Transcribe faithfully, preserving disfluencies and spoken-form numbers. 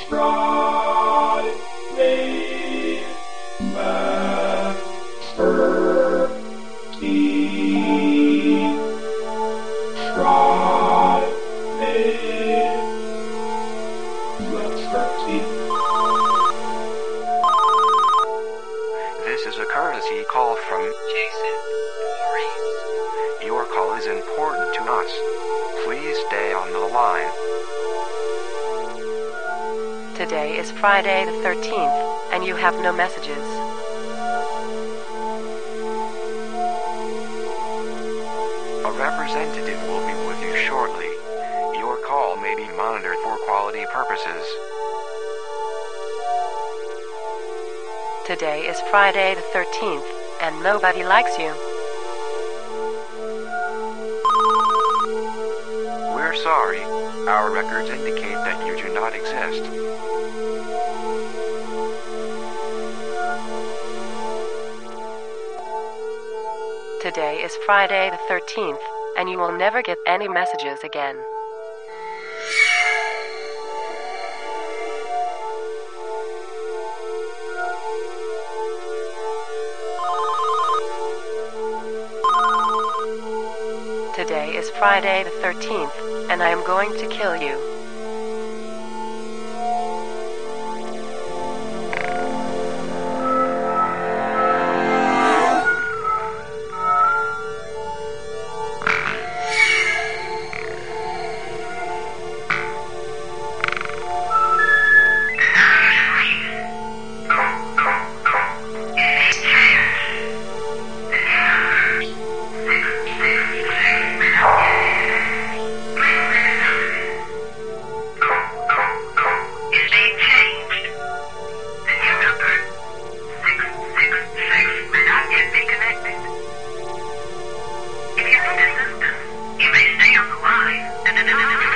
Friday, Master Key. Friday, Master Key. This is a courtesy call from Jason Voorhees. Your call is important to us. Please stay on the line. Today is Friday the thirteenth, and you have no messages. A representative will be with you shortly. Your call may be monitored for quality purposes. Today is Friday the thirteenth, and nobody likes you. We're sorry. Our records indicate that you do not exist. Today is Friday the thirteenth, and you will never get any messages again. Today is Friday the thirteenth, and I am going to kill you. If you need assistance, you may stay on the line and